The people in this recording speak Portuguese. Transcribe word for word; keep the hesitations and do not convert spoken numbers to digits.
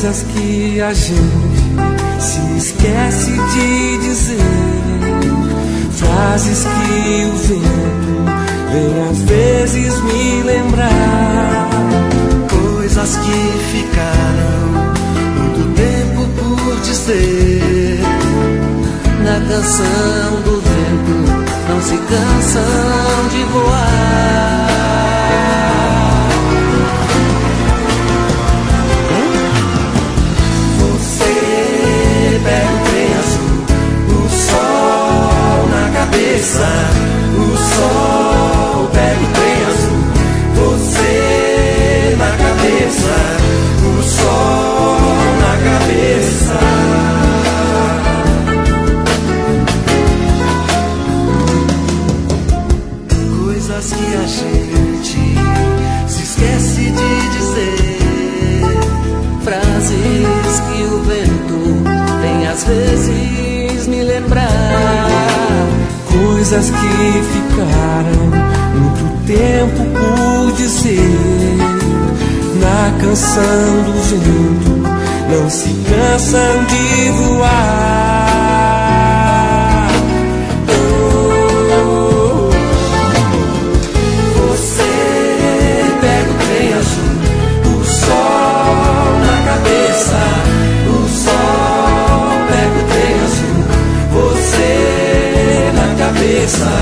Coisas que a gente se esquece de dizer, frases que o vento vem às vezes me lembrar, coisas que ficaram muito tempo por dizer. Na canção do vento não se cansam de voar. Pega o trem azul, o sol na cabeça. O sol pega o trem azul, você na cabeça. O sol na cabeça. Coisas que a gente se esquece de dizer, frases que o vento às vezes me lembrar, coisas que ficaram muito tempo por dizer. Na canção do vento não se cansam de voar. Oh, você pega o trem azul, o sol na cabeça. O sol pega o trem azul, você na cabeça.